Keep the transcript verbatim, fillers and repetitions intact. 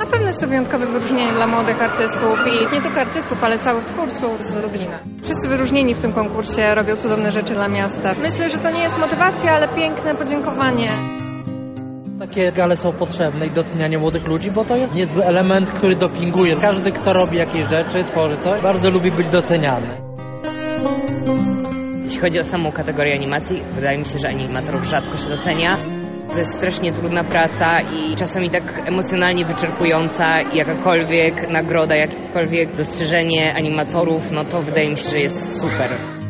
Na pewno jest to wyjątkowe wyróżnienie dla młodych artystów i nie tylko artystów, ale całych twórców z Lublina. Wszyscy wyróżnieni w tym konkursie robią cudowne rzeczy dla miasta. Myślę, że to nie jest motywacja, ale piękne podziękowanie. Takie gale są potrzebne i docenianie młodych ludzi, bo to jest niezły element, który dopinguje. Każdy, kto robi jakieś rzeczy, tworzy coś, bardzo lubi być doceniany. Jeśli chodzi o samą kategorię animacji, wydaje mi się, że animatorów rzadko się docenia. To jest strasznie trudna praca i czasami tak emocjonalnie wyczerpująca i jakakolwiek nagroda, jakiekolwiek dostrzeżenie animatorów, no to wydaje mi się, że jest super.